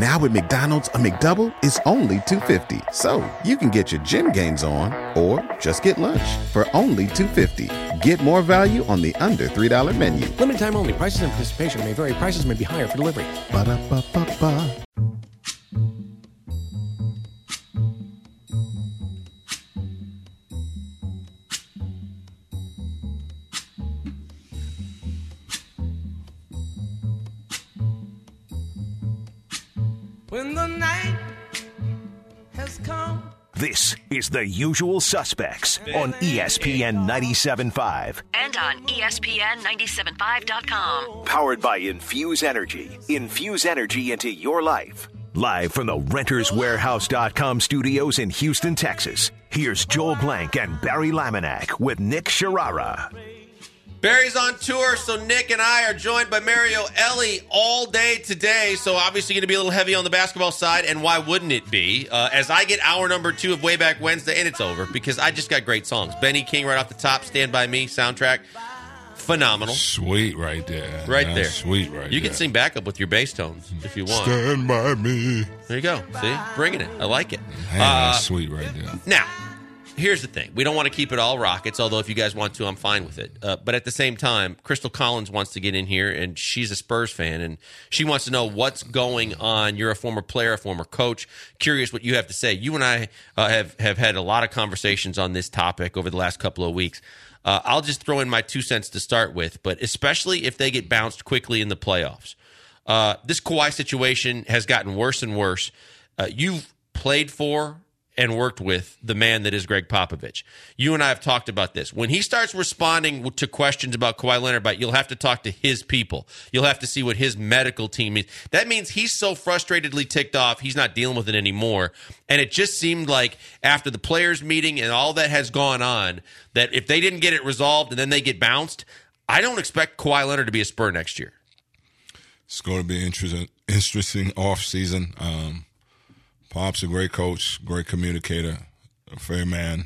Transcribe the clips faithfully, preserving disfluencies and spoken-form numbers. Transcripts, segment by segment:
Now at McDonald's, a McDouble is only two dollars and fifty cents. So you can get your gym gains on or just get lunch for only two dollars and fifty cents. Get more value on the under three dollar menu. Limited time only. Prices and participation may vary. Prices may be higher for delivery. Ba-da-ba-ba-ba. When the night has come. This is The Usual Suspects on E S P N ninety-seven point five. And on E S P N ninety-seven point five dot com. Powered by Infuse Energy. Infuse energy into your life. Live from the Renters Warehouse dot com studios in Houston, Texas. Here's Joel Blank and Barry Laminack with Nick Sharara. Barry's on tour, so Nick and I are joined by Mario Elie all day today. So obviously going to be a little heavy on the basketball side, and why wouldn't it be? Uh, as I get hour number two of Way Back Wednesday, and it's over, because I just got great songs. Benny King right off the top, Stand By Me, soundtrack. Phenomenal. Sweet right there. Right That's there. Sweet right there. You can sing backup with your bass tones if you want. Stand by me. There you go. See? Bringing it. I like it. Man, uh, that's sweet right there. Now, here's the thing. We don't want to keep it all Rockets, although if you guys want to, I'm fine with it. Uh, but at the same time, Crystal Collins wants to get in here, and she's a Spurs fan, and she wants to know what's going on. You're a former player, a former coach. Curious what you have to say. You and I uh, have, have had a lot of conversations on this topic over the last couple of weeks. Uh, I'll just throw in my two cents to start with, but especially if they get bounced quickly in the playoffs. Uh, this Kawhi situation has gotten worse and worse. Uh, you've played for and worked with the man that is Greg Popovich. You and I have talked about this. When he starts responding to questions about Kawhi Leonard, but you'll have to talk to his people. You'll have to see what his medical team means. That means he's so frustratedly ticked off, he's not dealing with it anymore. And it just seemed like after the players' meeting and all that has gone on, that if they didn't get it resolved and then they get bounced, I don't expect Kawhi Leonard to be a Spur next year. It's going to be an interesting, interesting off-season. Um, Pop's a great coach, great communicator, a fair man.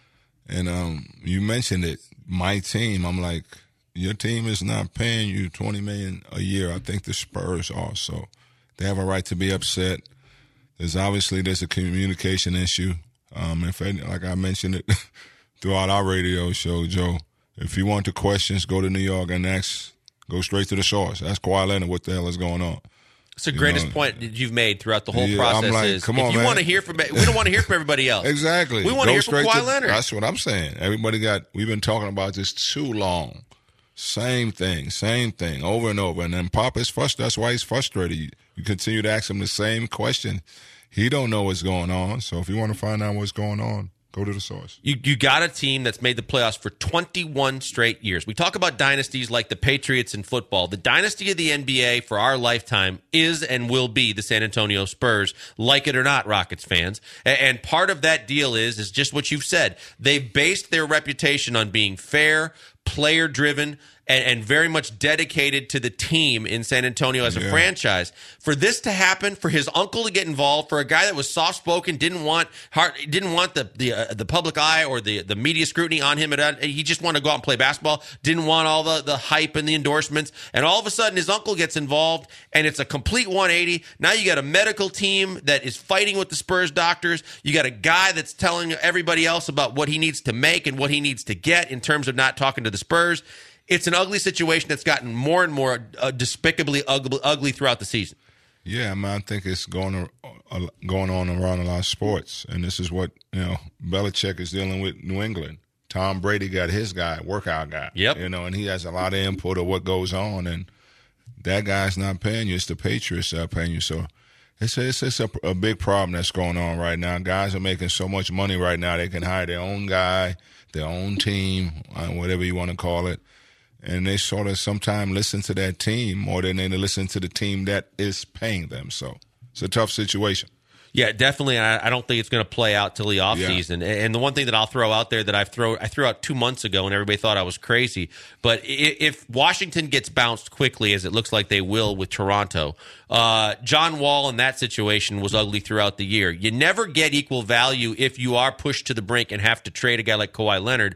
And um, you mentioned it, my team. I'm like, your team is not paying you twenty million dollars a year. I think the Spurs are. So they have a right to be upset. There's obviously there's a communication issue. Um, if any, like I mentioned it throughout our radio show, Joe, if you want the questions, go to New York and ask, go straight to the source. Ask Kawhi Leonard what the hell is going on. It's the greatest you know, point that you've made throughout the whole yeah, process. I'm like, is come if on, you man. want to hear from, we don't want to hear from everybody else. Exactly. We want Go to hear from Kawhi to, Leonard. That's what I'm saying. Everybody got. We've been talking about this too long. Same thing, same thing, over and over. And then Pop is frustrated. That's why he's frustrated. You, you continue to ask him the same question. He don't know what's going on. So if you want to find out what's going on, go to the source. You you got a team that's made the playoffs for twenty-one straight years. We talk about dynasties like the Patriots in football. The dynasty of the N B A for our lifetime is and will be the San Antonio Spurs, like it or not, Rockets fans. And part of that deal is, is just what you've said. They've based their reputation on being fair, player-driven, and, and very much dedicated to the team in San Antonio as a yeah. franchise. For this to happen, for his uncle to get involved, for a guy that was soft-spoken, didn't want heart, didn't want the the, uh, the public eye or the, the media scrutiny on him. At, he just wanted to go out and play basketball, didn't want all the, the hype and the endorsements. And all of a sudden, his uncle gets involved, and it's a complete one eighty. Now you got a medical team that is fighting with the Spurs doctors. You got a guy that's telling everybody else about what he needs to make and what he needs to get in terms of not talking to the Spurs. It's an ugly situation that's gotten more and more uh, despicably ugly, ugly throughout the season. Yeah, I mean, I think it's going uh, going on around a lot of sports, and this is what you know. Belichick is dealing with New England. Tom Brady got his guy, workout guy. Yep. You know, and he has a lot of input of what goes on, and that guy's not paying you. It's the Patriots that are paying you. So it's a, it's, it's a, a big problem that's going on right now. Guys are making so much money right now they can hire their own guy, their own team, uh, whatever you want to call it. And they sort of sometimes listen to that team more than they listen to the team that is paying them. So it's a tough situation. Yeah, definitely. I, I don't think it's going to play out till the offseason. Yeah. And the one thing that I'll throw out there that I've throw I threw out two months ago and everybody thought I was crazy. But if Washington gets bounced quickly, as it looks like they will with Toronto, uh, John Wall in that situation was ugly throughout the year. You never get equal value if you are pushed to the brink and have to trade a guy like Kawhi Leonard.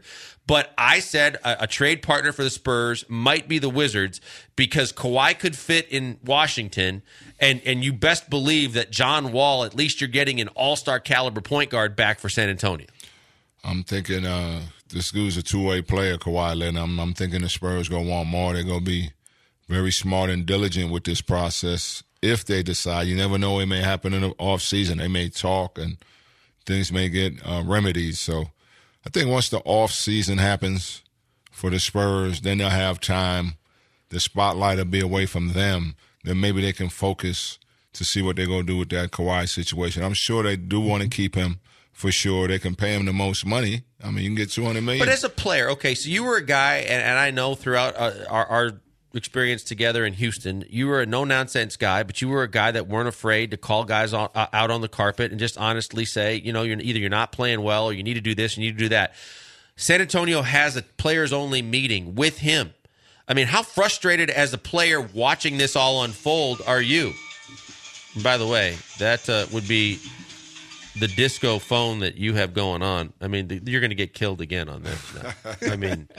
But I said a, a trade partner for the Spurs might be the Wizards because Kawhi could fit in Washington, and, and you best believe that John Wall, at least you're getting an all-star caliber point guard back for San Antonio. I'm thinking uh, this dude's a two-way player, Kawhi Leonard. I'm, I'm thinking the Spurs going to want more. They're going to be very smart and diligent with this process if they decide. You never know what may happen in the offseason. They may talk and things may get uh, remedies. So I think once the offseason happens for the Spurs, then they'll have time. The spotlight will be away from them. Then maybe they can focus to see what they're going to do with that Kawhi situation. I'm sure they do want to keep him for sure. They can pay him the most money. I mean, you can get two hundred million dollars. But as a player, okay, so you were a guy, and, and I know throughout uh, our, our experience together in Houston, you were a no-nonsense guy, but you were a guy that weren't afraid to call guys on, uh, out on the carpet and just honestly say, you know, you're either you're not playing well or you need to do this, you need to do that. San Antonio has a players-only meeting with him. I mean, how frustrated as a player watching this all unfold are you? And by the way, that uh, would be the disco phone that you have going on. I mean, the, you're going to get killed again on this now. I mean,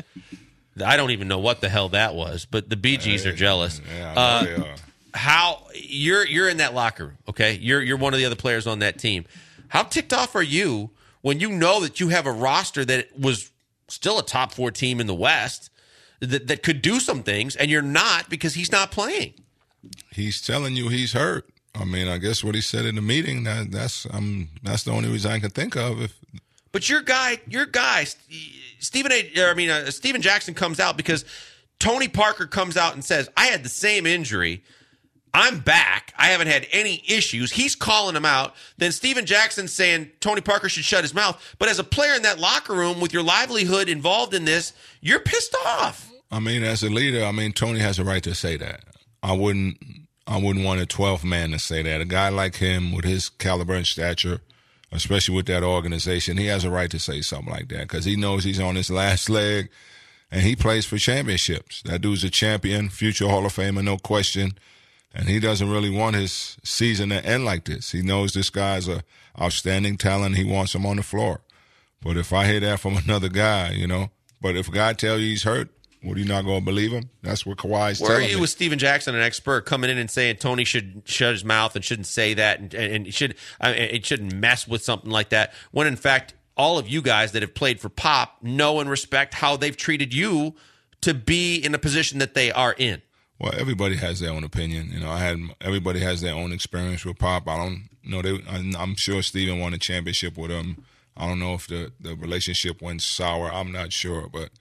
I don't even know what the hell that was, but the Bee Gees are jealous. Yeah, I know uh, they are. How you're you're in that locker room, okay? You're you're one of the other players on that team. How ticked off are you when you know that you have a roster that was still a top four team in the West that that could do some things, and you're not because he's not playing? He's telling you he's hurt. I mean, I guess what he said in the meeting, that, that's um, that's the only reason I can think of. If But your guy, your guy, Stephen A. I mean, uh, Stephen Jackson comes out because Tony Parker comes out and says, "I had the same injury. I'm back. I haven't had any issues." He's calling him out. Then Stephen Jackson saying Tony Parker should shut his mouth. But as a player in that locker room with your livelihood involved in this, you're pissed off. I mean, as a leader, I mean, Tony has a right to say that. I wouldn't. I wouldn't want a twelfth man to say that. A guy like him with his caliber and stature, especially with that organization, he has a right to say something like that because he knows he's on his last leg and he plays for championships. That dude's a champion, future Hall of Famer, no question. And he doesn't really want his season to end like this. He knows this guy's a outstanding talent. He wants him on the floor. But if I hear that from another guy, you know, but if a guy tells you he's hurt, what, are you not going to believe him? That's what Kawhi's Where telling are you me. with Stephen Jackson, an expert, coming in and saying Tony should shut his mouth and shouldn't say that and, and it, should, I mean, it shouldn't mess with something like that, when in fact all of you guys that have played for Pop know and respect how they've treated you to be in a position that they are in? Well, everybody has their own opinion. You know, I had everybody has their own experience with Pop. I don't know. They, I'm sure Stephen won a championship with him. I don't know if the, the relationship went sour. I'm not sure, but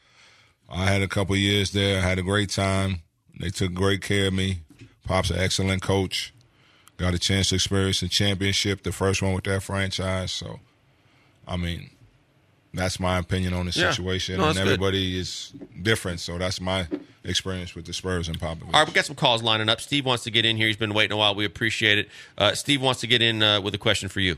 I had a couple of years there. I had a great time. They took great care of me. Pop's an excellent coach. Got a chance to experience the championship, the first one with that franchise. So, I mean, that's my opinion on the Yeah. situation. No, and that's everybody good. is different. So that's my experience with the Spurs and Popovich. All right, we got some calls lining up. Steve wants to get in here. He's been waiting a while. We appreciate it. Uh, Steve wants to get in uh, with a question for you.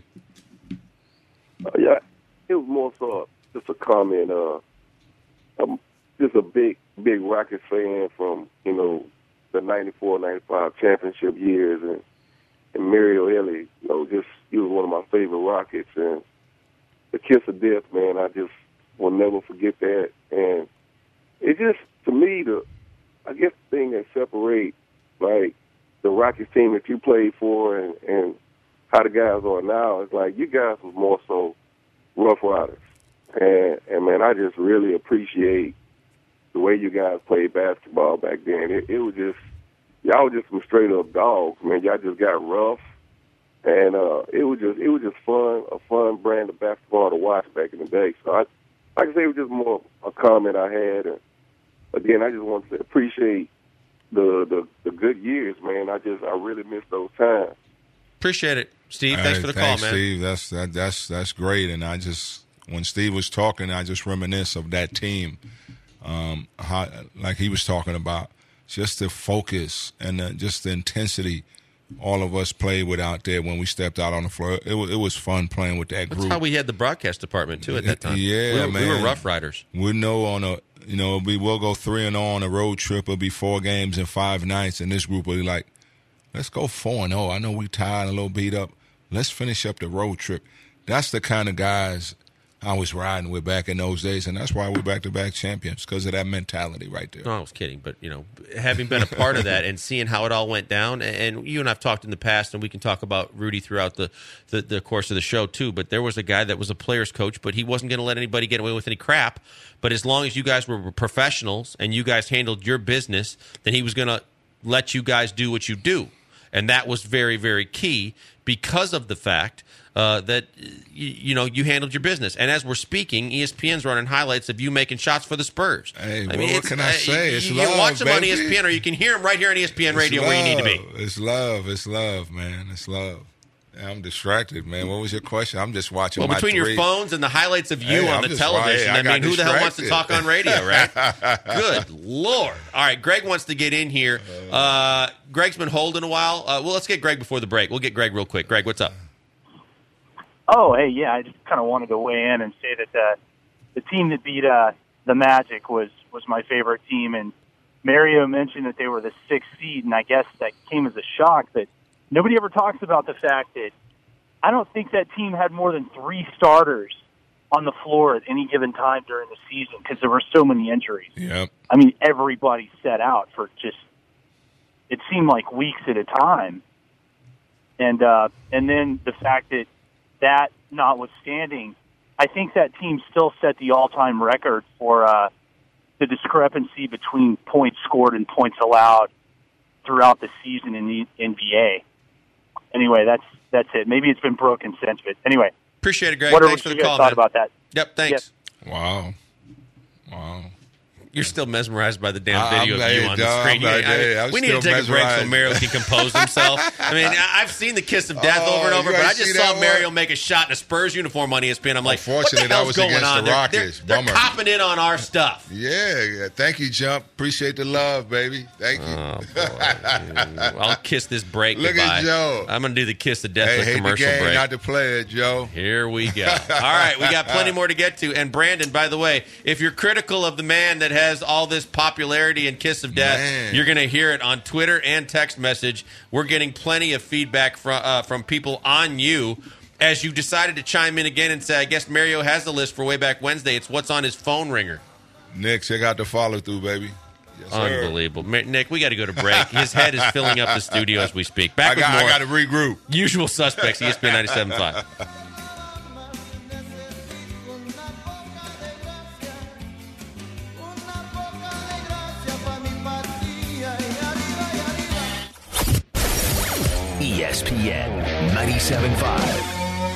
Uh, yeah, it was more so just a comment. Uh, I'm just a big, big Rockets fan from, you know, the ninety-four ninety-five championship years. And, and Mario Elie, you know, just he was one of my favorite Rockets. And the kiss of death, man, I just will never forget that. And it just, to me, the I guess the thing that separates, like, the Rockets team that you played for and, and how the guys are now is, like, you guys was more so Rough Riders. And, and man, I just really appreciate the way you guys played basketball back then. It, it was just, y'all were just some straight up dogs, man. Y'all just got rough. And uh, it was just, it was just fun, a fun brand of basketball to watch back in the day. So I, like I say, it was just more a comment I had. And again, I just want to appreciate the, the the good years, man. I just, I really miss those times. Appreciate it, Steve. Thanks Hey, for the thanks, call, man. Steve. That's that, that's that's great. And I just, when Steve was talking, I just reminisce of that team. Um, how, like he was talking about, just the focus and the, just the intensity all of us played with out there when we stepped out on the floor. It was it was fun playing with that group. That's how we had the broadcast department too at that time. Yeah, we were, man. we were Rough Riders. We know on a you know we will go three and zero on a road trip. It'll be four games in five nights, and this group will be like, let's go four and zero. I know we tired, a little beat up. Let's finish up the road trip. That's the kind of guys I was riding with back in those days, and that's why we're back-to-back champions, because of that mentality right there. No, I was kidding, but, you know, having been a part of that and seeing how it all went down, and you and I have talked in the past, and we can talk about Rudy throughout the, the, the course of the show, too, but there was a guy that was a player's coach, but he wasn't going to let anybody get away with any crap, but as long as you guys were professionals and you guys handled your business, then he was going to let you guys do what you do, and that was very, very key because of the fact Uh, that you, you know you handled your business. And as we're speaking, E S P N's running highlights of you making shots for the Spurs. Hey, I mean, what can I say? Uh, it's you, love, you watch them baby. on E S P N, or you can hear them right here on E S P N It's Radio, love. where you need to be. It's love. It's love, man. It's love. I'm distracted, man. What was your question? I'm just watching. Well, my between three. your phones and the highlights of you Hey, on I'm the just television, right. I, I mean, got who the hell wants to talk on radio, right? Good Lord. All right, Greg wants to get in here. Uh, Greg's been holding a while. Uh, well, let's get Greg before the break. We'll get Greg real quick. Greg, what's up? Oh, hey, yeah, I just kind of wanted to weigh in and say that uh, the team that beat uh, the Magic was, was my favorite team, and Mario mentioned that they were the sixth seed, and I guess that came as a shock, but nobody ever talks about the fact that I don't think that team had more than three starters on the floor at any given time during the season because there were so many injuries. Yep. I mean, everybody set out for just, it seemed like weeks at a time. And uh, and then the fact that that notwithstanding, I think that team still set the all-time record for uh, the discrepancy between points scored and points allowed throughout the season in the N B A. Anyway, that's that's it. Maybe it's been broken since, but anyway. Appreciate it, Greg. What Thanks are for the you guys call, thought man. about that? Yep, thanks. Yep. Wow. Wow. You're still mesmerized by the damn I'm video of like, you on the dog, screen. I'm like, I mean, hey, I'm we need to still take a break so mesmerized. Mario can compose himself. I mean, I- I've seen the kiss of death Oh, over and over, you but I ain't just see saw that Mario one? make a shot in a Spurs uniform on E S P N. I'm like, what the Unfortunately, that hell's was going against on? the They're- Rockets. They're, they're Bummer. copping in on our stuff. Yeah, yeah. Thank you, Jump. Appreciate the love, baby. Thank you. Oh, boy. I'll kiss this break Look goodbye. at Joe. I'm going to do the kiss of death Hey, with hate the commercial game, break. not to play it, Joe. Here we go. All right, we got plenty more to get to. And Brandon, by the way, if you're critical of the man that has all this popularity and kiss of death, Man. you're going to hear it on Twitter and text message. We're getting plenty of feedback from uh, from people on you as you decided to chime in again and say, I guess Mario has the list for way back Wednesday. It's what's on his phone ringer. Nick, check out the follow through, baby. Yes, sir. Unbelievable. Ma- Nick, we got to go to break. His head is filling up the studio as we speak. Back I got, with more I got to regroup. Usual Suspects, E S P N ninety-seven point five. E S P N ninety-seven point five.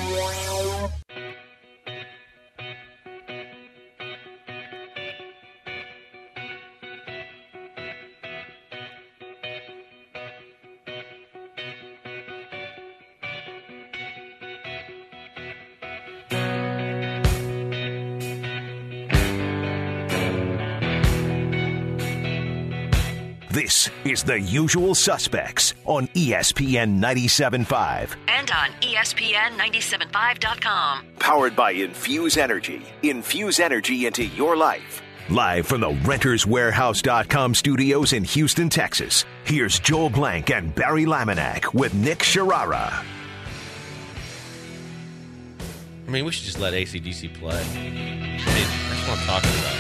This is The Usual Suspects on E S P N ninety-seven point five. And on E S P N ninety-seven point five dot com. Powered by Infuse Energy. Infuse energy into your life. Live from the Renters Warehouse dot com studios in Houston, Texas. Here's Joel Blank and Barry Laminack with Nick Sharara. I mean, we should just let A C D C play. I mean, that's what I'm talking about.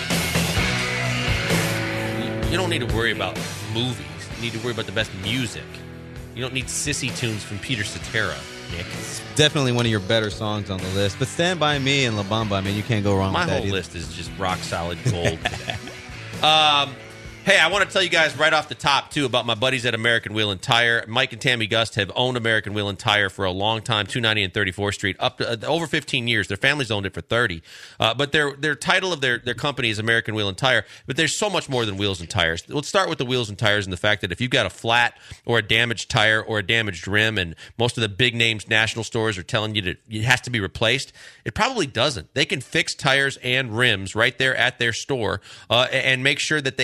You, you don't need to worry about movies. You need to worry about the best music. You don't need sissy tunes from Peter Cetera, Nick. Definitely one of your better songs on the list. But Stand By Me and La Bamba, I mean, you can't go wrong My with that whole either. list is just rock solid gold. um, hey, I want to tell you guys right off the top, too, about my buddies at American Wheel and Tire. Mike and Tammy Gust have owned American Wheel and Tire for a long time, two ninety and thirty-fourth Street, up to uh, over fifteen years. Their family's owned it for thirty. Uh, but their their title of their, their company is American Wheel and Tire. But there's so much more than wheels and tires. Let's start with the wheels and tires and the fact that if you've got a flat or a damaged tire or a damaged rim, and most of the big names national stores are telling you that it has to be replaced, it probably doesn't. They can fix tires and rims right there at their store uh, and make sure that they have it done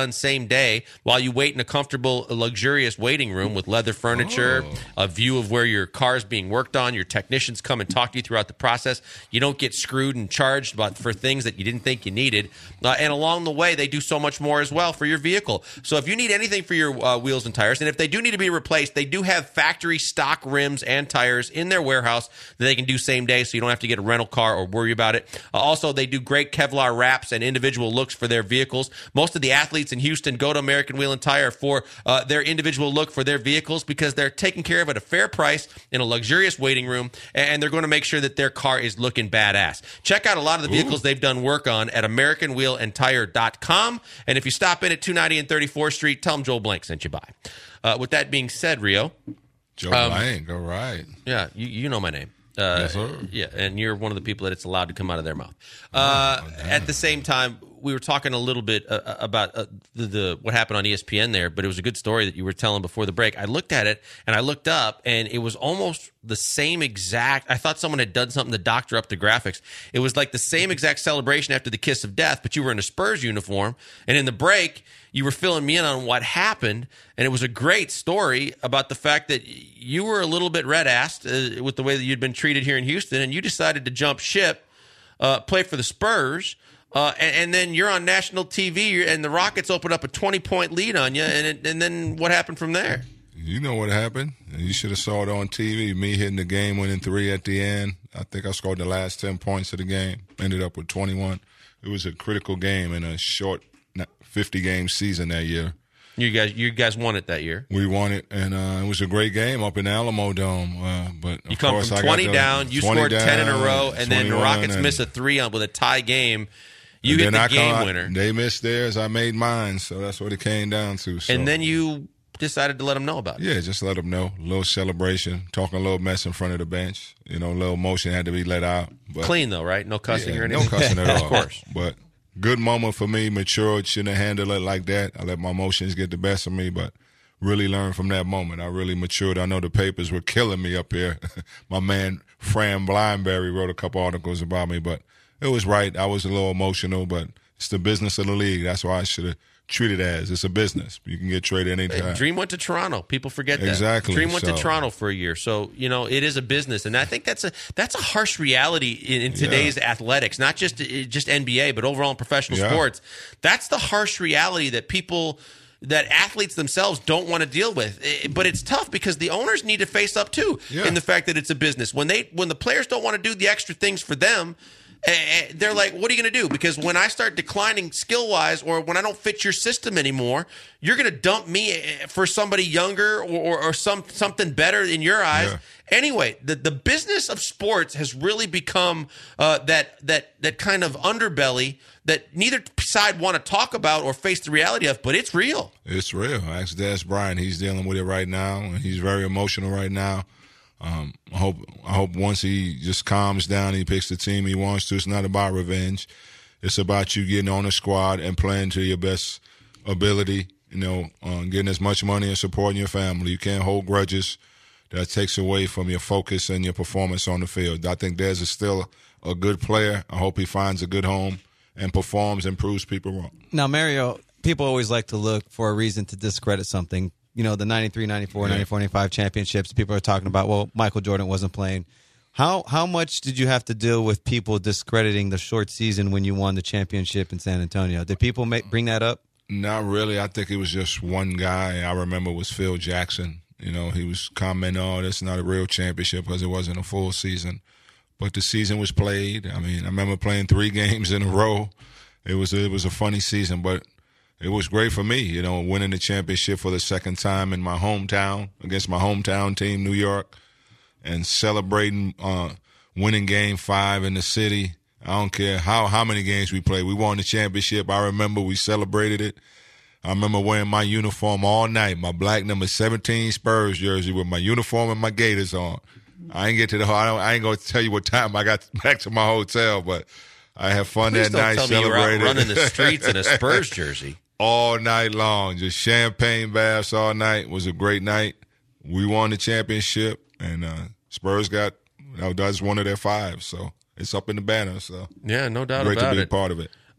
done same day while you wait in a comfortable, luxurious waiting room with leather furniture, oh. a view of where your car is being worked on. Your technicians come and talk to you throughout the process. You don't get screwed and charged about, for things that you didn't think you needed. Uh, and along the way, they do so much more as well for your vehicle. So if you need anything for your uh, wheels and tires, and if they do need to be replaced, they do have factory stock rims and tires in their warehouse that they can do same day, so you don't have to get a rental car or worry about it. Uh, also, they do great Kevlar wraps and individual looks for their vehicles. Most of the athletes in Houston go to American Wheel and Tire for uh, their individual look for their vehicles because they're taken care of at a fair price in a luxurious waiting room, and they're going to make sure that their car is looking badass. Check out a lot of the vehicles Ooh. they've done work on at American Wheel and Tire dot com, and if you stop in at two ninety and thirty-fourth Street, tell them Joel Blank sent you by. Uh, with that being said, Rio. Joe um, Blank, all right. Yeah, you, you know my name. Uh, yes, sir. Yeah, and you're one of the people that it's allowed to come out of their mouth. Uh, oh, at the same time, we were talking a little bit uh, about uh, the, the what happened on E S P N there, but it was a good story that you were telling before the break. I looked at it, and I looked up, and it was almost the same exact – I thought someone had done something to doctor up the graphics. It was like the same exact celebration after the kiss of death, but you were in a Spurs uniform, and in the break – you were filling me in on what happened, and it was a great story about the fact that you were a little bit red-assed uh, with the way that you'd been treated here in Houston, and you decided to jump ship, uh, play for the Spurs, uh, and, and then you're on national T V, and the Rockets open up a twenty-point lead on you, and, it, and then what happened from there? You know what happened. You should have saw it on T V, me hitting the game-winning three at the end. I think I scored the last ten points of the game, ended up with twenty-one. It was a critical game in a short fifty-game season that year. You guys, you guys won it that year. We won it, and uh, it was a great game up in the Alamo Dome. Uh, but you come course, from I twenty got down, you scored down, ten in a row, and then the Rockets and, miss a three on with a tie game. You hit the I game come, winner. They missed theirs, I made mine, so that's what it came down to. So. And then you decided to let them know about it. Yeah, just let them know. A little celebration, talking a little mess in front of the bench. You know, a little emotion had to be let out. But, clean though, right? No cussing yeah, or anything. No cussing at all, of course. But. Good moment for me, matured, shouldn't have handled it like that. I let my emotions get the best of me, but really learned from that moment. I really matured. I know the papers were killing me up here. My man, Fran Blindberry, wrote a couple articles about me, but it was right. I was a little emotional, but it's the business of the league. That's why I should have treated it as. It's a business. You can get traded anytime. Dream went to Toronto. People forget that. Exactly. Dream went so. to Toronto for a year. So, you know, it is a business. And I think that's a that's a harsh reality in, in today's yeah. athletics, not just just N B A, but overall in professional yeah. sports. That's the harsh reality that people that athletes themselves don't want to deal with. But it's tough because the owners need to face up too yeah. in the fact that it's a business. When they when the players don't want to do the extra things for them, they're like, what are you going to do? Because when I start declining skill-wise or when I don't fit your system anymore, you're going to dump me for somebody younger or, or, or some something better in your eyes. Yeah. Anyway, the, the business of sports has really become uh, that that that kind of underbelly that neither side want to talk about or face the reality of, but it's real. It's real. I asked Des Bryant. He's dealing with it right now, and he's very emotional right now. Um, I hope I hope once he just calms down, he picks the team he wants to. It's not about revenge. It's about you getting on the squad and playing to your best ability, you know, um, getting as much money and supporting your family. You can't hold grudges. That takes away from your focus and your performance on the field. I think Des is still a good player. I hope he finds a good home and performs and proves people wrong. Now, Mario, people always like to look for a reason to discredit something. You know, the ninety-three, ninety-four, yeah. ninety-four, ninety-five championships, people are talking about, well, Michael Jordan wasn't playing. How how much did you have to deal with people discrediting the short season when you won the championship in San Antonio? Did people make, bring that up? Not really. I think it was just one guy I remember was Phil Jackson. You know, he was commenting, oh, that's not a real championship because it wasn't a full season. But the season was played. I mean, I remember playing three games in a row. It was it was a funny season, but it was great for me, you know, winning the championship for the second time in my hometown against my hometown team, New York, and celebrating uh, winning game five in the city. I don't care how, how many games we played. We won the championship. I remember we celebrated it. I remember wearing my uniform all night, my black number seventeen Spurs jersey with my uniform and my Gators on. I ain't get to the I, don't, I ain't going to tell you what time I got back to my hotel, but I had fun Please that night. Please don't tell me you were out running the streets in a Spurs jersey. All night long, just champagne baths all night. It was a great night. We won the championship, and uh, Spurs got that was one of their five, so it's up in the banner. So yeah, no doubt great about to be it. a part of it.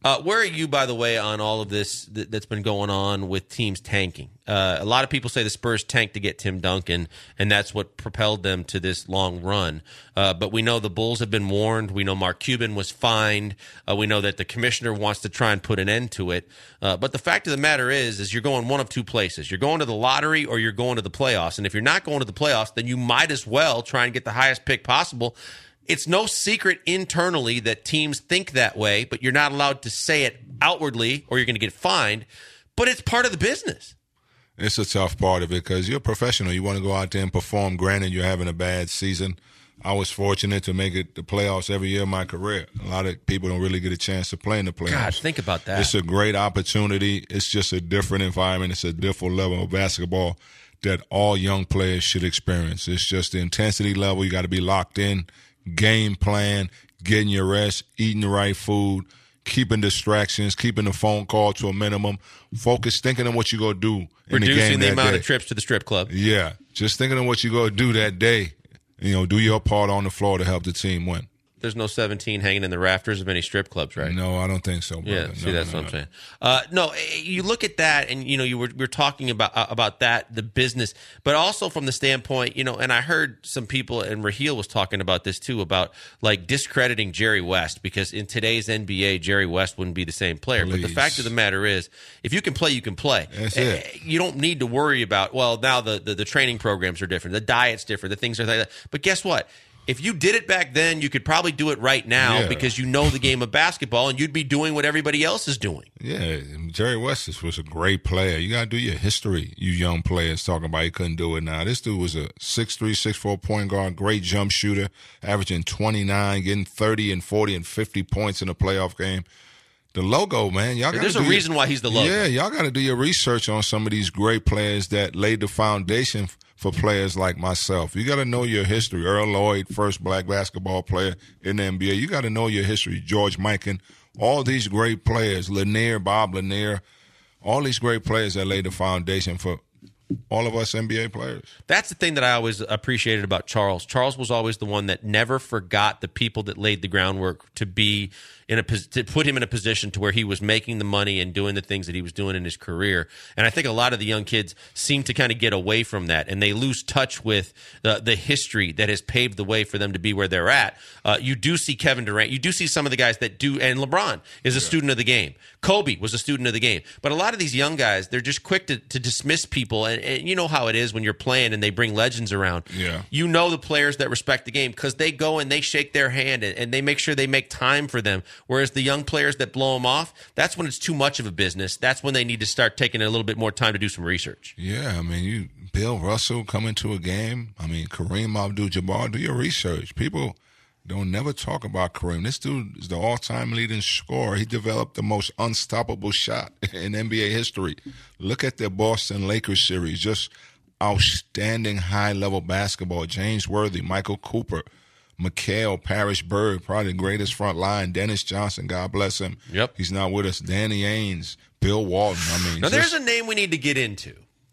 Uh, where are you, by the way, on all of this th- that's been going on with teams tanking? Uh, a lot of people say the Spurs tanked to get Tim Duncan, and that's what propelled them to this long run. Uh, but we know the Bulls have been warned. We know Mark Cuban was fined. Uh, we know that the commissioner wants to try and put an end to it. Uh, but the fact of the matter is, is you're going one of two places. You're going to the lottery or you're going to the playoffs. And if you're not going to the playoffs, then you might as well try and get the highest pick possible. It's no secret internally that teams think that way, but you're not allowed to say it outwardly or you're going to get fined. But it's part of the business. It's a tough part of it because you're a professional. You want to go out there and perform. Granted, you're having a bad season. I was fortunate to make it the playoffs every year of my career. A lot of people don't really get a chance to play in the playoffs. God, think about that. It's a great opportunity. It's just a different environment. It's a different level of basketball that all young players should experience. It's just the intensity level. You got to be locked in. Game plan, getting your rest, eating the right food, keeping distractions, keeping the phone call to a minimum, focus, thinking of what you're going to do in Reducing the game the that amount day. of trips to the strip club. Yeah, just thinking of what you're going to do that day. You know, do your part on the floor to help the team win. There's no seventeen hanging in the rafters of any strip clubs, right? No, I don't think so, brother. Yeah, see, no, that's no, what no. I'm saying. Uh, no, you look at that, and you know, you were we were talking about uh, about that, the business, but also from the standpoint, you know, and I heard some people, and Raheel was talking about this too, about like discrediting Jerry West, because in today's N B A, Jerry West wouldn't be the same player. Please. But the fact of the matter is, if you can play, you can play. That's Uh, it. You don't need to worry about, well, now the, the the training programs are different, the diet's different, the things are like that. But guess what? If you did it back then, you could probably do it right now Yeah. because you know the game of basketball and you'd be doing what everybody else is doing. Yeah, Jerry West was a great player. You got to do your history, you young players talking about he couldn't do it now. This dude was a six three, six four point guard, great jump shooter, averaging twenty-nine, getting thirty and forty and fifty points in a playoff game. The logo, man, y'all got There's a do reason your, why he's the logo. Yeah, y'all got to do your research on some of these great players that laid the foundation for players like myself. You got to know your history. Earl Lloyd, first black basketball player in the N B A. You got to know your history. George Mikan, all these great players, Lanier, Bob Lanier, all these great players that laid the foundation for all of us N B A players. That's the thing that I always appreciated about Charles. Charles was always the one that never forgot the people that laid the groundwork to be in a pos- to put him in a position to where he was making the money and doing the things that he was doing in his career. And I think a lot of the young kids seem to kind of get away from that, and they lose touch with the, the history that has paved the way for them to be where they're at. Uh, you do see Kevin Durant. You do see some of the guys that do, and LeBron is a yeah. student of the game. Kobe was a student of the game. But a lot of these young guys, they're just quick to, to dismiss people. And, and you know how it is when you're playing and they bring legends around. Yeah. You know the players that respect the game because they go and they shake their hand and, and they make sure they make time for them. Whereas the young players that blow them off, that's when it's too much of a business. That's when they need to start taking a little bit more time to do some research. Yeah, I mean, you Bill Russell coming to a game. I mean, Kareem Abdul-Jabbar, do your research. People don't never talk about Kareem. This dude is the all-time leading scorer. He developed the most unstoppable shot in N B A history. Look at the Boston Lakers series. Just outstanding high-level basketball. James Worthy, Michael Cooper, Mikal, Parrish Bird, probably the greatest front line. Dennis Johnson, God bless him. Yep. He's not with us. Danny Ainge, Bill Walton. I mean, now just, there's a name we need to get into.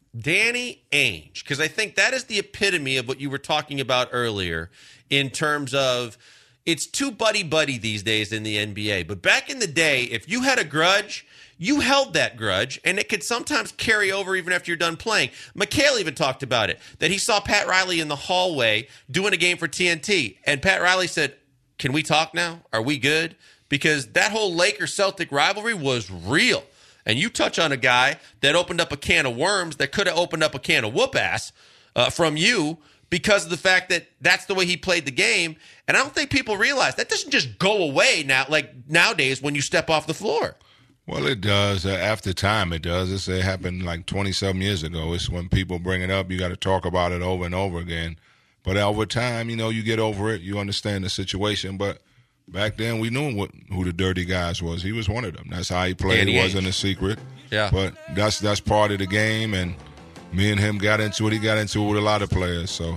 Danny Ainge, because I think that is the epitome of what you were talking about earlier in terms of it's too buddy-buddy these days in the N B A. But back in the day, if you had a grudge, you held that grudge, and it could sometimes carry over even after you're done playing. Mikal even talked about it, that he saw Pat Riley in the hallway doing a game for T N T, and Pat Riley said, can we talk now? Are we good? Because that whole Lakers-Celtic rivalry was real. And you touch on a guy that opened up a can of worms that could have opened up a can of whoop-ass uh, from you because of the fact that that's the way he played the game. And I don't think people realize that doesn't just go away now, like nowadays when you step off the floor. Well, it does. Uh, after time, it does. It's, it happened like twenty-some years ago. It's when people bring it up, you got to talk about it over and over again. But over time, you know, you get over it. You understand the situation. But back then, we knew what who the dirty guys was. He was one of them. That's how he played. Danny It wasn't Ainge. a secret. Yeah. But that's that's part of the game. And me and him got into it. He got into it with a lot of players. So,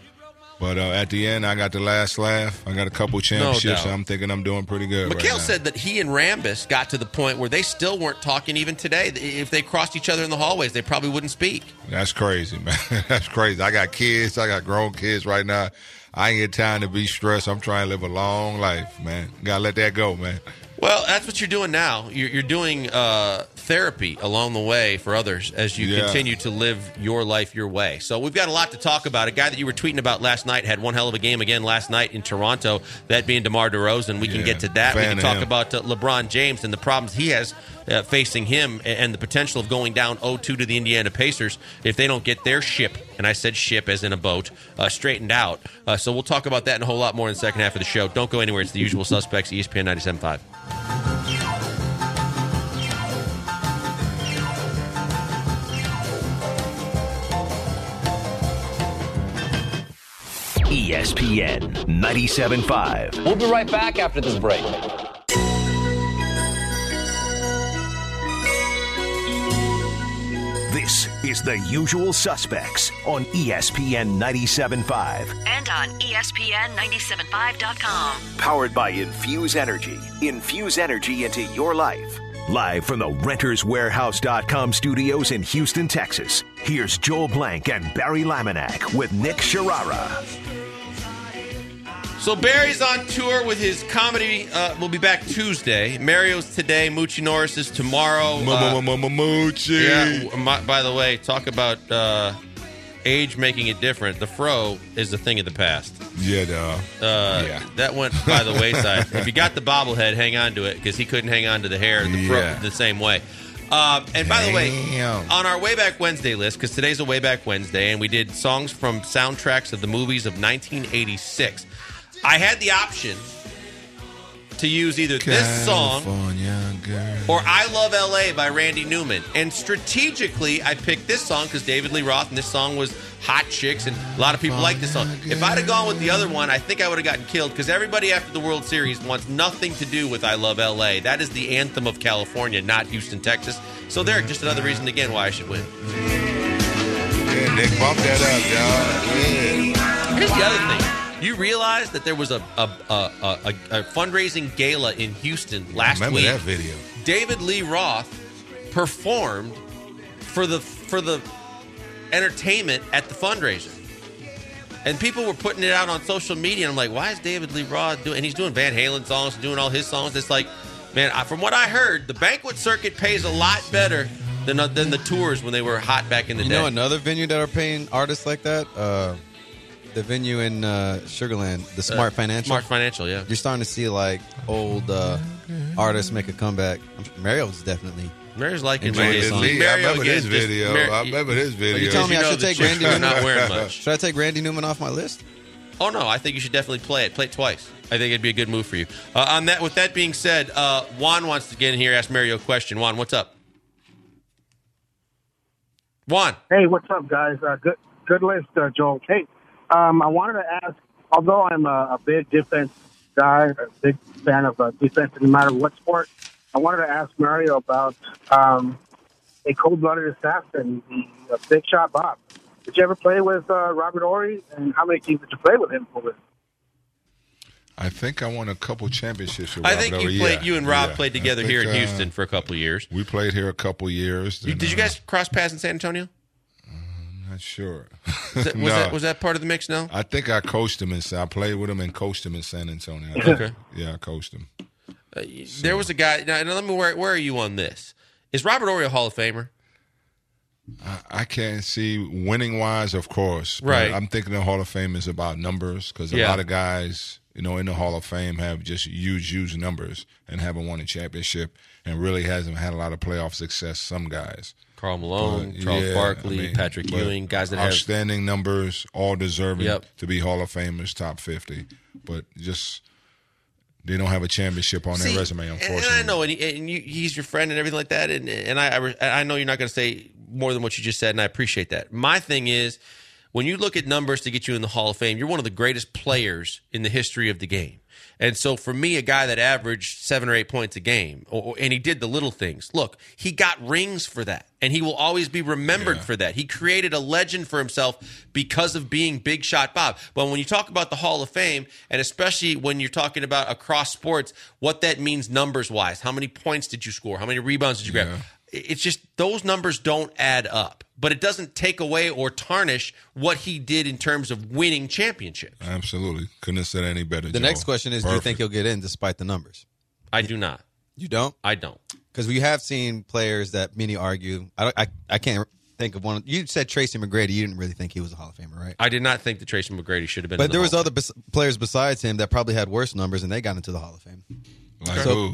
but uh, at the end, I got the last laugh. I got a couple championships. doubt. I'm thinking I'm doing pretty good. Mikal right now. said that he and Rambis got to the point where they still weren't talking even today. If they crossed each other in the hallways, they probably wouldn't speak. That's crazy, man. That's crazy. I got kids. I got grown kids right now. I ain't get time to be stressed. I'm trying to live a long life, man. Gotta let that go, man. Well, that's what you're doing now. You're, you're doing uh, therapy along the way for others as you Yeah. continue to live your life your way. So we've got a lot to talk about. A guy that you were tweeting about last night had one hell of a game again last night in Toronto, that being DeMar DeRozan. We can Yeah, get to that. We fan can of talk him. about uh, LeBron James and the problems he has uh, facing him and, and the potential of going down oh two to the Indiana Pacers if they don't get their ship, and I said ship as in a boat, uh, straightened out. Uh, so we'll talk about that and a whole lot more in the second half of the show. Don't go anywhere. It's The Usual Suspects, E S P N ninety-seven point five. E S P N ninety-seven point five. We'll be right back after this break. This is The Usual Suspects on E S P N ninety-seven point five. And on E S P N ninety-seven point five dot com. Powered by Infuse Energy. Infuse energy into your life. Live from the Renters Warehouse dot com studios in Houston, Texas. Here's Joel Blank and Barry Laminack with Nick Sharara. So Barry's on tour with his comedy. Uh, we'll be back Tuesday. Mario's today. Moochie Norris is tomorrow. Uh, Moochie. yeah. My, by the way, talk about uh, age making it different. The fro is a thing of the past. Yeah, dog. Uh, Yeah. That went by the wayside. If you got the bobblehead, hang on to it because he couldn't hang on to the hair the, fro, Yeah. the same way. Uh, and by the way, Damn. on our Way Back Wednesday list, because today's a Way Back Wednesday, and we did songs from soundtracks of the movies of nineteen eighty-six. I had the option to use either this song California girl. or I Love L A by Randy Newman. And strategically, I picked this song because David Lee Roth, and this song was Hot Chicks, and a lot of people like this song. If I'd have gone with the other one, I think I would have gotten killed because everybody after the World Series wants nothing to do with I Love L A. That is the anthem of California, not Houston, Texas. So there, just another reason again why I should win. Yeah, Nick, bump that up, y'all. Yeah. Here's the other thing. You realize that there was a a, a, a, a fundraising gala in Houston last Remember week. that video. David Lee Roth performed for the for the entertainment at the fundraiser. And people were putting it out on social media. And I'm like, why is David Lee Roth doing? And he's doing Van Halen songs, doing all his songs. It's like, man, I, from what I heard, the banquet circuit pays a lot better than uh, than the tours when they were hot back in the You day. know another venue that are paying artists like that? Uh, the venue in uh, Sugarland, the Smart Uh, Financial. Smart Financial, yeah. You're starting to see like old uh, artists make a comeback. I'm sure Mario's definitely. Mario's liking Enjoy my this days. song. Lee, I Mario remember again, this just- video. Mar- I remember this Are video. you telling me You I know should the take chicks Randy are Newman? not wearing much. Should I take Randy Newman off my list? Oh no, I think you should definitely play it. Play it twice. I think it'd be a good move for you. Uh, on that, with that being said, uh, Juan wants to get in here. Ask Mario a question. Juan, what's up? Juan, Hey, what's up, guys? Uh, good, good list, uh, Joel. Hey, um, I wanted to ask. Although I'm a, a big defense guy, a big fan of uh, defense, no matter what sport, I wanted to ask Mario about um, a cold-blooded assassin, the uh, Big Shot Bob. Did you ever play with uh, Robert Horry, and how many teams did you play with him for? I think I won a couple championships with I Robert think you Horry. played. Yeah, You and Rob yeah. played I together here in think, uh, Houston for a couple of years. We played here a couple years. You, and, did you uh, guys cross paths in San Antonio? Not sure. Was, that, was, No. that, was that part of the mix? No. I think I coached him in. I played with him and coached him in San Antonio. Okay. Yeah, I coached him. Uh, there was a guy. Now, now let me. Where, where are you on this? Is Robert Horry a Hall of Famer? I, I can't see winning wise, of course. But Right. I'm thinking the Hall of Fame is about numbers because a Yeah. lot of guys, you know, in the Hall of Fame have just huge, huge numbers and haven't won a championship and really hasn't had a lot of playoff success. Some guys. Carl Malone, But, Charles yeah, Barkley, I mean, Patrick but Ewing, guys that have. outstanding numbers, all deserving Yep. to be Hall of Famers, top fifty. But just they don't have a championship on See, their resume, and- unfortunately. And I know, and, he, and you, he's your friend and everything like that. And and I I, re- I know you're not going to say more than what you just said, and I appreciate that. My thing is, when you look at numbers to get you in the Hall of Fame, you're one of the greatest players in the history of the game. And so for me, a guy that averaged seven or eight points a game, or, or- and he did the little things. Look, he got rings for that, and he will always be remembered Yeah. for that. He created a legend for himself because of being Big Shot Bob. But when you talk about the Hall of Fame, and especially when you're talking about across sports, what that means numbers-wise, how many points did you score? How many rebounds did you grab? Yeah. It's just those numbers don't add up. But it doesn't take away or tarnish what he did in terms of winning championships. Absolutely. Couldn't have said any better. The Joe. next question is, do you Perfect. think he'll get in despite the numbers? I do not. You don't? I don't. Because we have seen players that many argue. I, don't, I I can't think of one. You said Tracy McGrady. You didn't really think he was a Hall of Famer, right? I did not think that Tracy McGrady should have been. But in the there was Hall other bes- players besides him that probably had worse numbers, and they got into the Hall of Fame. Like So- who?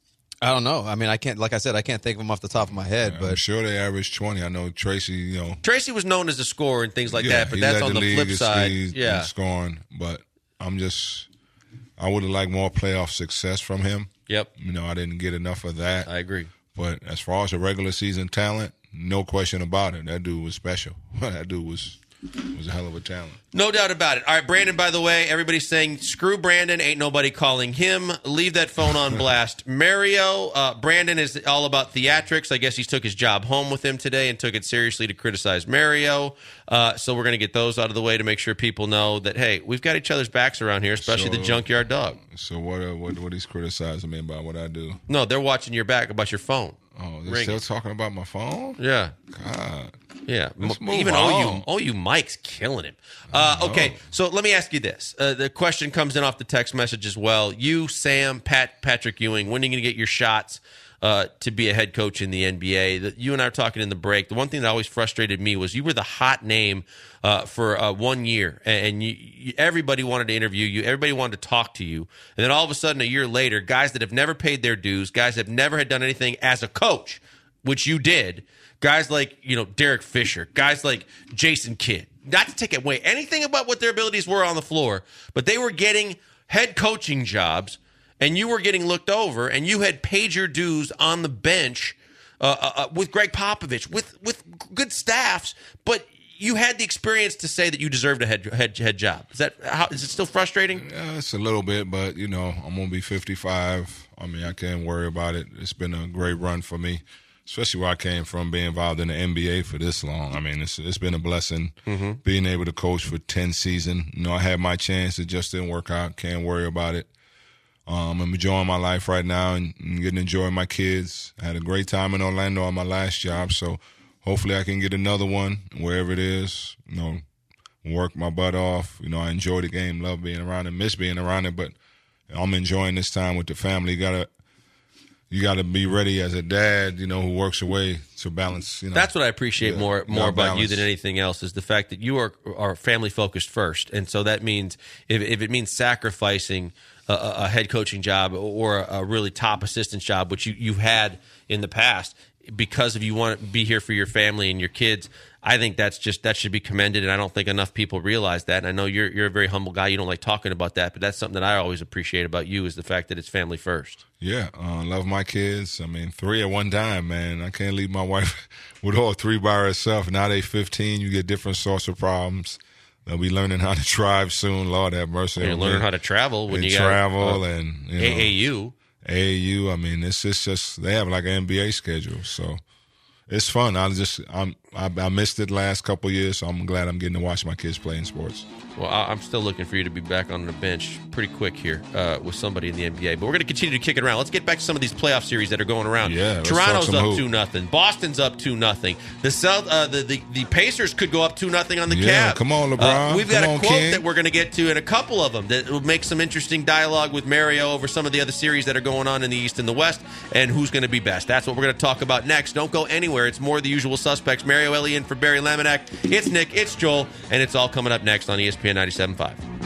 I don't know. I mean, I can't. Like I said, I can't think of them off the top of my head. I'm But sure they averaged twenty. I know Tracy, you know. Tracy was known as a scorer and things like yeah, that, but he that's led on the, league flip in side. speed Yeah. and scoring. But I'm just, I would have liked more playoff success from him. Yep. You know, I didn't get enough of that. I agree. But as far as a regular season talent, no question about it. That dude was special. That dude was was a hell of a talent. No doubt about it. All right, Brandon, by the way, everybody's saying, screw Brandon, ain't nobody calling him. Leave that phone on blast. Mario, uh, Brandon is all about theatrics. I guess he took his job home with him today and took it seriously to criticize Mario. Uh, so we're going to get those out of the way to make sure people know that, hey, we've got each other's backs around here, especially So- the Junkyard Dog. So what? Uh, what? What he's criticizing me about what I do? No, they're watching your back about your phone. Oh, they're Ringing. still talking about my phone? Yeah. God. Yeah, Let's M- move even on. O U, O U Mike's killing him. Uh, okay, so let me ask you this: uh, the question comes in off the text message as well. You, Sam, Pat, Patrick Ewing, when are you going to get your shots uh, to be a head coach in the N B A? The, you and I were talking in the break. The one thing that always frustrated me was you were the hot name uh, for uh, one year, and you, you, everybody wanted to interview you. Everybody wanted to talk to you, and then all of a sudden, a year later, guys that have never paid their dues, guys that have never had done anything as a coach, which you did. Guys like, you know, Derek Fisher, guys like Jason Kidd, not to take away anything about what their abilities were on the floor, but they were getting head coaching jobs, and you were getting looked over, and you had paid your dues on the bench uh, uh, with Greg Popovich, with with good staffs, but you had the experience to say that you deserved a head head, head job. Is that how, is it still frustrating? Yeah, it's a little bit, but you know, I'm gonna be fifty-five. I mean, I can't worry about it. It's been a great run for me, especially where I came from, being involved in the N B A for this long. I mean, it's it's been a blessing Mm-hmm. being able to coach for ten seasons. You know, I had my chance. It just didn't work out. Can't worry about it. Um, I'm enjoying my life right now and, and getting to enjoy my kids. I had a great time in Orlando on my last job, so hopefully I can get another one wherever it is. You know, work my butt off. You know, I enjoy the game, love being around it, miss being around it, but I'm enjoying this time with the family. You gotta, you gotta be ready as a dad, you know, who works away to balance. You know, That's what I appreciate yeah, more more yeah, about you balance. than anything else is the fact that you are are family focused first, and so that means if if it means sacrificing a, a head coaching job or a really top assistant job, which you you've had in the past, because of you want to be here for your family and your kids. I think that's just that should be commended, and I don't think enough people realize that. And I know you're you're a very humble guy. You don't like talking about that, but that's something that I always appreciate about you is the fact that it's family first. Yeah, uh, love my kids. I mean, three at one time, man. I can't leave my wife with all three by herself. Now they fifteen. You get different sorts of problems. They'll be learning how to drive soon. Lord have mercy. You're learning how to travel when and you travel got, uh, and you know, A A U. A A U. I mean, it's it's just they have like an N B A schedule, so it's fun. I just I'm I, I missed it last couple of years, so I'm glad I'm getting to watch my kids playing sports. Well, I- I'm still looking for you to be back on the bench pretty quick here uh, with somebody in the N B A. But we're going to continue to kick it around. Let's get back to some of these playoff series that are going around. Yeah, let's Toronto's talk some up hoop. two nothing. Boston's up two nothing. The South, uh, the, the the Pacers could go up two nothing on the Yeah, Cavs. come on, LeBron. Uh, we've got Come a on, quote King. that we're going to get to, and a couple of them that will make some interesting dialogue with Mario over some of the other series that are going on in the East and the West, and who's going to be best. That's what we're going to talk about next. Don't go anywhere. It's more of the usual suspects. Mario Ellie in for Barry Laminack. It's Nick. It's Joel, and it's all coming up next on E S P N ninety-seven point five.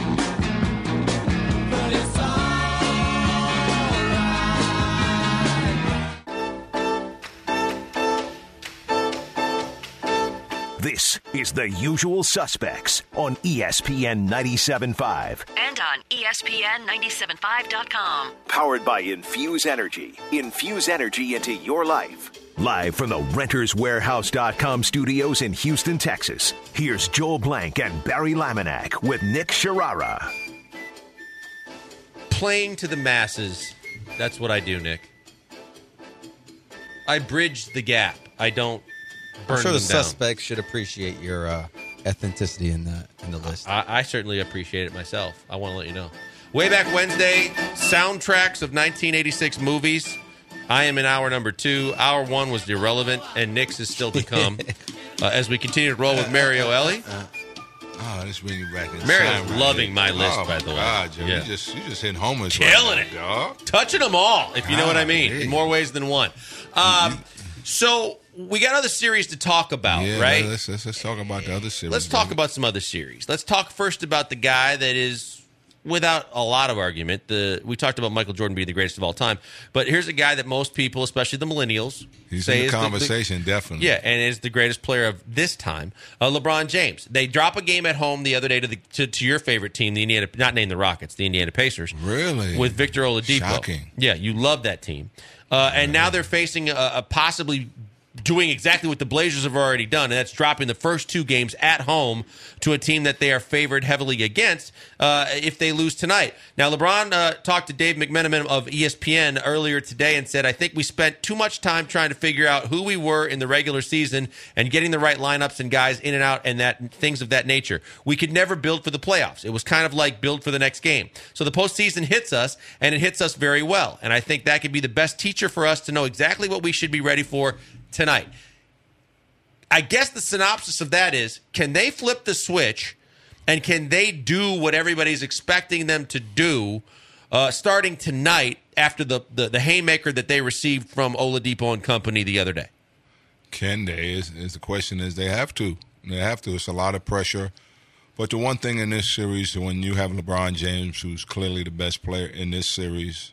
This is The Usual Suspects on E S P N ninety-seven point five. And on E S P N ninety-seven point five dot com. Powered by Infuse Energy. Infuse energy into your life. Live from the Renters Warehouse dot com studios in Houston, Texas. Here's Joel Blank and Barry Laminack with Nick Sharara. Playing to the masses. That's what I do, Nick. I bridge the gap. I don't burn I'm sure them the down. suspects should appreciate your uh, authenticity in the in the list. I, I certainly appreciate it myself. I want to let you know. Way back Wednesday, soundtracks of nineteen eighty-six movies. I am in hour number two. Hour one was irrelevant, and Nick's is still to come. uh, as we continue to roll with Mario Ellie. Oh, this bring you back in Mario's time, right loving here. my list, oh, by the way. God, Joe, Yeah. you just you just hitting homers, Killing right it, now, dog. touching them all, if you know what I mean, Ah, in more ways than one. Um, so we got another series to talk about, Yeah, right? Let's, let's let's talk about the other series. Let's talk baby. about some other series. Let's talk first about the guy that is, without a lot of argument, the we talked about Michael Jordan being the greatest of all time, but here's a guy that most people, especially the millennials, He's say in is the the- conversation, the, definitely. Yeah, and is the greatest player of this time, uh, LeBron James. They drop a game at home the other day to the to, to your favorite team, the Indiana, not named the Rockets, the Indiana Pacers. Really? With Victor Oladipo. Shocking. Yeah, you love that team, uh, and now they're facing a, a possibly doing exactly what the Blazers have already done, and that's dropping the first two games at home to a team that they are favored heavily against uh, if they lose tonight. Now, LeBron uh, talked to Dave McMenamin of E S P N earlier today and said, I think we spent too much time trying to figure out who we were in the regular season and getting the right lineups and guys in and out and that things of that nature. We could never build for the playoffs. It was kind of like build for the next game. So the postseason hits us, and it hits us very well. And I think that could be the best teacher for us to know exactly what we should be ready for tonight. I guess the synopsis of that is, can they flip the switch and can they do what everybody's expecting them to do uh, starting tonight after the, the, the haymaker that they received from Oladipo and company the other day? Can they? Is, is the question is they have to. They have to. It's a lot of pressure. But the one thing in this series, when you have LeBron James, who's clearly the best player in this series,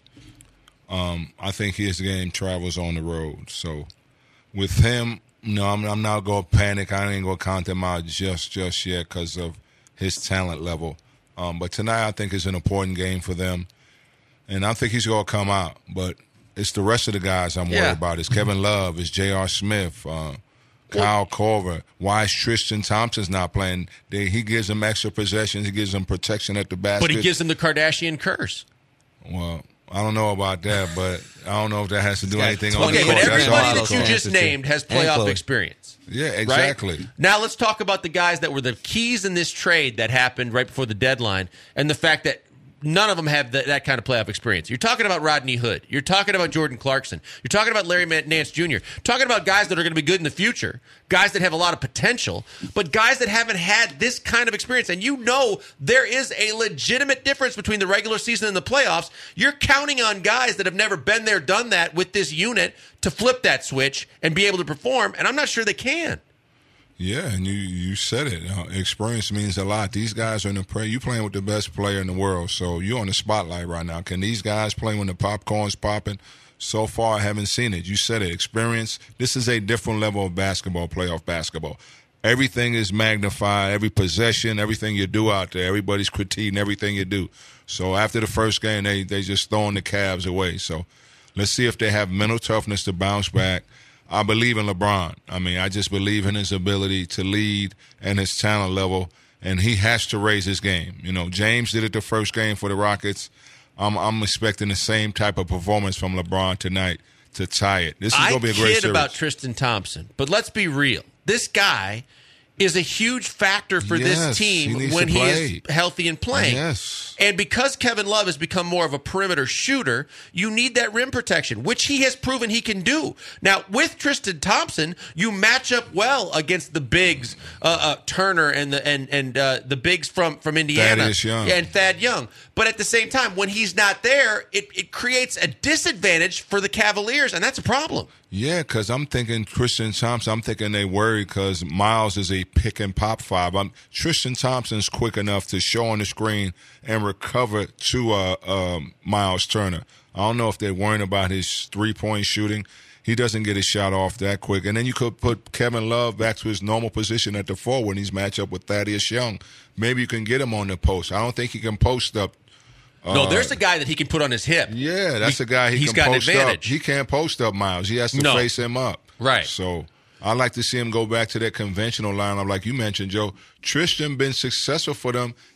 um, I think his game travels on the road. So with him, no, I'm, I'm not going to panic. I ain't going to count him out just, just yet because of his talent level. Um, but tonight I think is an important game for them. And I think he's going to come out. But it's the rest of the guys I'm Yeah. worried about. It's Kevin Love. It's J R. Smith. Uh, Kyle Korver. Why is Tristan Thompson's not playing? They, he gives them extra possessions. He gives them protection at the basket. But he gives them the Kardashian curse. Well, I don't know about that, but I don't know if that has to do anything on Okay, the but court. That's all everybody I'm that you saying. just named has playoff experience. Yeah, right? exactly. Now let's talk about the guys that were the keys in this trade that happened right before the deadline, and the fact that none of them have the, that kind of playoff experience. You're talking about Rodney Hood. You're talking about Jordan Clarkson. You're talking about Larry Nance Junior Talking about guys that are going to be good in the future, guys that have a lot of potential, but guys that haven't had this kind of experience. And you know there is a legitimate difference between the regular season and the playoffs. You're counting on guys that have never been there, done that with this unit to flip that switch and be able to perform, and I'm not sure they can. Yeah, and you, you said it. Uh, experience means a lot. These guys are in the play. You playing with the best player in the world, so you're on the spotlight right now. Can these guys play when the popcorn's popping? So far, I haven't seen it. You said it. Experience. This is a different level of basketball, playoff basketball. Everything is magnified. Every possession, everything you do out there, everybody's critiquing everything you do. So after the first game, they they just throwing the Cavs away. So let's see if they have mental toughness to bounce back. I believe in LeBron. I mean, I just believe in his ability to lead and his talent level, and he has to raise his game. You know, James did it the first game for the Rockets. I'm, I'm expecting the same type of performance from LeBron tonight to tie it. This is going to be a great I kid series. about Tristan Thompson, but let's be real. This guy is a huge factor for Yes, this he team needs when to he play. is healthy and playing. Yes. And because Kevin Love has become more of a perimeter shooter, you need that rim protection, which he has proven he can do. Now, with Tristan Thompson, you match up well against the bigs, uh, uh, Turner and the and and uh, the bigs from from Indiana, Thaddeus Young. and Thad Young. But at the same time, when he's not there, it, it creates a disadvantage for the Cavaliers, and that's a problem. Yeah, because I'm thinking Tristan Thompson. I'm thinking they worry because Miles is a pick and pop five. I'm, Tristan Thompson's quick enough to show on the screen and recover to uh, um, Miles Turner. I don't know if they're worrying about his three point shooting. He doesn't get his shot off that quick. And then you could put Kevin Love back to his normal position at the four when he's matched up with Thaddeus Young. Maybe you can get him on the post. I don't think he can post up. No, Uh, there's a guy that he can put on his hip. Yeah, that's He- a guy he he's can got an post up. advantage. He can't post up Miles. He has to No. face him up. Right. So I like to see him go back to that conventional lineup, like you mentioned, Joe. Tristan been successful for them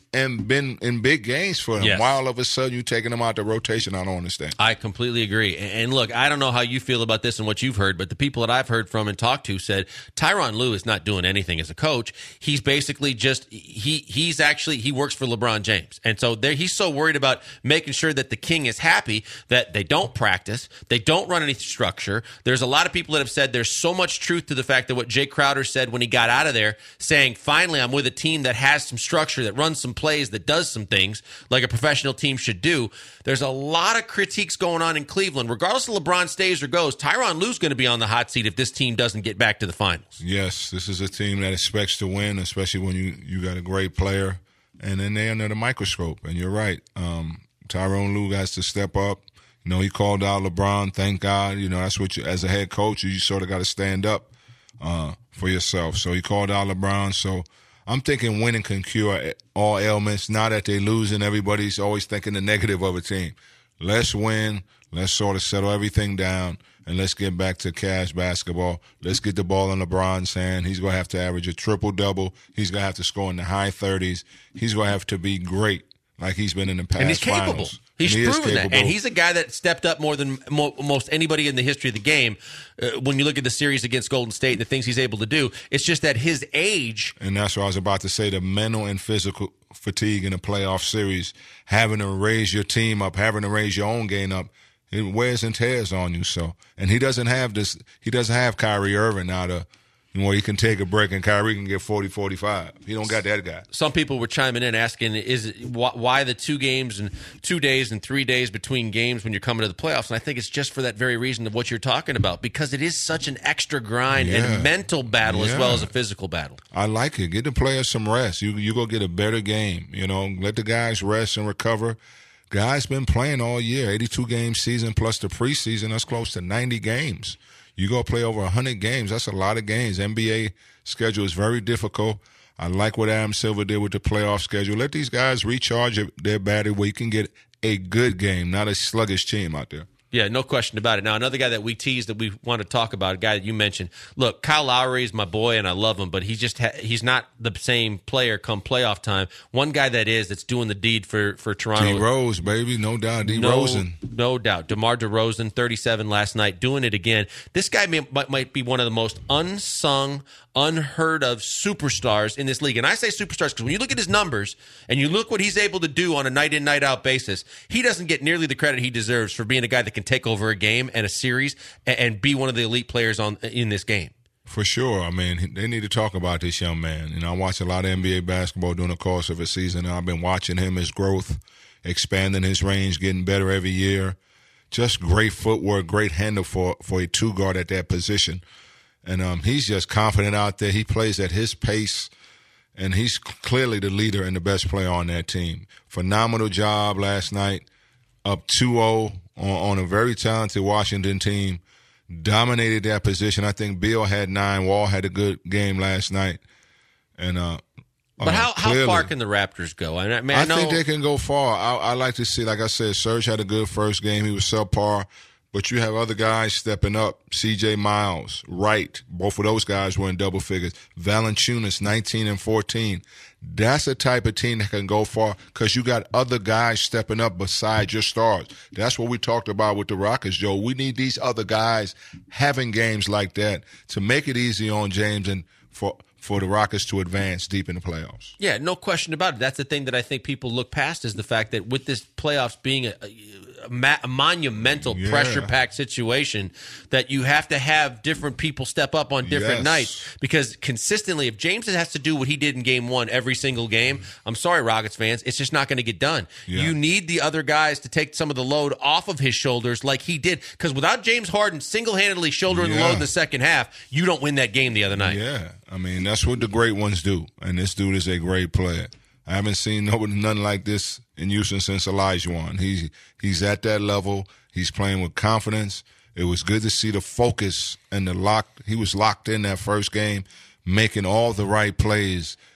and been in big games for him. Yes. Why all of a sudden you taking him out the rotation? I don't understand. I completely agree. And look, I don't know how you feel about this and what you've heard, but the people that I've heard from and talked to said Tyronn Lue is not doing anything as a coach. He's basically just he he's actually he works for LeBron James, and so there he's so worried about making sure that the king is happy that they don't practice, they don't run any structure. There's a lot of people that have said there's so much truth to the fact that what Jay Crowder said when he got out of there, saying finally I'm with a team that has some structure, that runs some plays, that does some things like a professional team should do. There's a lot of critiques going on in Cleveland. Regardless of LeBron stays or goes, Tyronn Lue's going to be on the hot seat if this team doesn't get back to the finals. Yes, this is a team that expects to win, especially when you, you got a great player, and then they're under the microscope. And you're right. Um, Tyronn Lue has to step up. You know, he called out LeBron. Thank God. You know, that's what you, as a head coach, you sort of got to stand up uh, for yourself. So he called out LeBron. So I'm thinking winning can cure all ailments. Now that they're losing, everybody's always thinking the negative of a team. Let's win. Let's sort of settle everything down, and let's get back to cash basketball. Let's get the ball in LeBron's hand. He's going to have to average a triple-double. He's going to have to score in the high thirties. He's going to have to be great like he's been in the past And he's capable. finals. He's and he proven that. And he's a guy that stepped up more than mo- most anybody in the history of the game. Uh, when you look at the series against Golden State and the things he's able to do, it's just that his age. And that's what I was about to say, the mental and physical fatigue in a playoff series, having to raise your team up, having to raise your own game up, it wears and tears on you. So, and he doesn't have this. He doesn't have Kyrie Irving now to, you know, he can take a break and Kyrie can get forty, forty-five. He don't got that guy. Some people were chiming in asking, "Is it, wh- why the two games and two days and three days between games when you're coming to the playoffs?" And I think it's just for that very reason of what you're talking about, because it is such an extra grind Yeah. and mental battle Yeah. as well as a physical battle. I like it. Get the players some rest. You you go get a better game. You know, let the guys rest and recover. Guys been playing all year, eighty-two game season plus the preseason. That's close to ninety games. You go play over one hundred games. That's a lot of games. N B A schedule is very difficult. I like what Adam Silver did with the playoff schedule. Let these guys recharge their battery where you can get a good game, not a sluggish team out there. Yeah, no question about it. Now, another guy that we teased that we want to talk about, a guy that you mentioned. Look, Kyle Lowry is my boy, and I love him, but he's just ha- he's not the same player come playoff time. One guy that is that's doing the deed for for Toronto. D Rose, baby, no doubt. D No, Rosen, no doubt. DeMar DeRozan, thirty-seven last night, doing it again. This guy may, might, might be one of the most unsung, unheard of superstars in this league. And I say superstars because when you look at his numbers and you look what he's able to do on a night in, night out basis, he doesn't get nearly the credit he deserves for being a guy that can take over a game and a series and, and be one of the elite players on in this game. For sure. I mean, they need to talk about this young man. You know, I watch a lot of N B A basketball during the course of a season, and I've been watching him, his growth, expanding his range, getting better every year. Just great footwork, great handle for, for a two-guard at that position. And um, he's just confident out there. He plays at his pace, and he's clearly the leader and the best player on that team. Phenomenal job last night, up two oh on, on a very talented Washington team. Dominated that position. I think Beal had nine. Wall had a good game last night. And uh, But uh, how, how clearly, far can the Raptors go? I, mean, I, I know, think they can go far. I, I like to see, like I said, Serge had a good first game. He was subpar. But you have other guys stepping up. C J Miles, Wright, both of those guys were in double figures. Valanciunas, nineteen and fourteen. That's a type of team that can go far because you got other guys stepping up besides your stars. That's what we talked about with the Rockets, Joe. We need these other guys having games like that to make it easy on James and for for the Rockets to advance deep in the playoffs. Yeah, no question about it. That's the thing that I think people look past is the fact that with this playoffs being a, a, ma- a monumental Yeah. pressure-packed situation, that you have to have different people step up on different Yes. nights because consistently, if James has to do what he did in game one every single game, I'm sorry, Rockets fans, it's just not going to get done. Yeah. You need the other guys to take some of the load off of his shoulders like he did because without James Harden single-handedly shouldering the Yeah. load in the second half, you don't win that game the other night. Yeah, I mean, that's what the great ones do, and this dude is a great player. I haven't seen nobody, nothing like this in Houston since Olajuwon. He's, he's at that level. He's playing with confidence. It was good to see the focus and the lock. He was locked in that first game, making all the right plays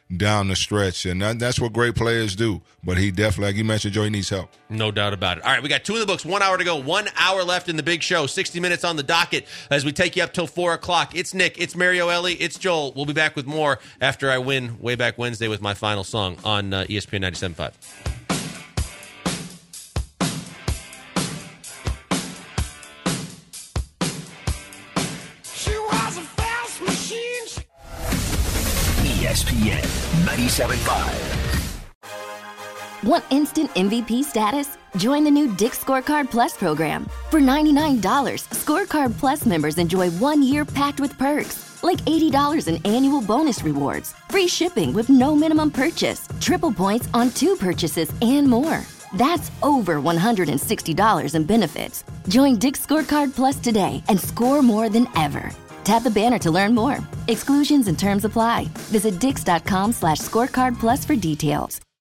down the stretch, and that, that's what great players do. But he definitely, like you mentioned, Joe, he needs help. No doubt about it. All right, we got two in the books, one hour to go, one hour left in the big show, sixty minutes on the docket as we take you up till four o'clock. It's Nick, it's Mario Ellie, it's Joel. We'll be back with more after I win way back Wednesday with my final song on uh, E S P N ninety-seven point five. E S P N ninety-seven point five. Want instant M V P status? Join the new Dick's Scorecard Plus program. For ninety-nine dollars, Scorecard Plus members enjoy one year packed with perks, like eighty dollars in annual bonus rewards, free shipping with no minimum purchase, triple points on two purchases, and more. That's over one hundred sixty dollars in benefits. Join Dick's Scorecard Plus today and score more than ever. Tap the banner to learn more. Exclusions and terms apply. Visit dix.com slash scorecard plus for details.